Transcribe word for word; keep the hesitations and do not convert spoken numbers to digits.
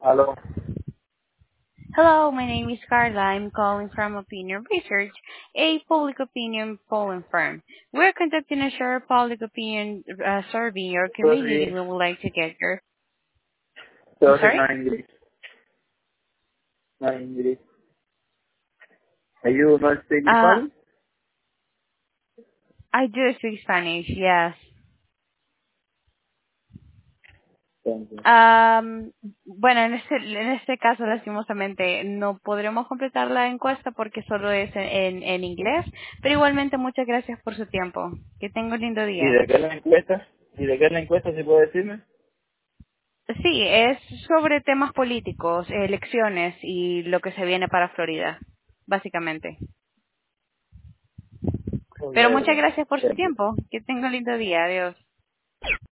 Aló. Hello, my name is Carla. I'm calling from Opinion Research, a public opinion polling firm. We're conducting a share public opinion uh, survey in your community. Sorry. We would like to get your... I'm Sorry, sorry? no English. No English. Are you not speak Uh, Spanish? I do speak Spanish, yes. Thank you. Um, bueno, en este, en este caso, lastimosamente, no podremos completar la encuesta porque solo es en, en, en inglés, pero igualmente muchas gracias por su tiempo. Que tenga un lindo ¿Y día. de qué es la encuesta? ¿Y de qué es la encuesta, si puede decirme? Sí, es sobre temas políticos, elecciones y lo que se viene para Florida, básicamente. Pero muchas Okay. gracias por su Thank you. tiempo. Que tenga un lindo día. Adiós.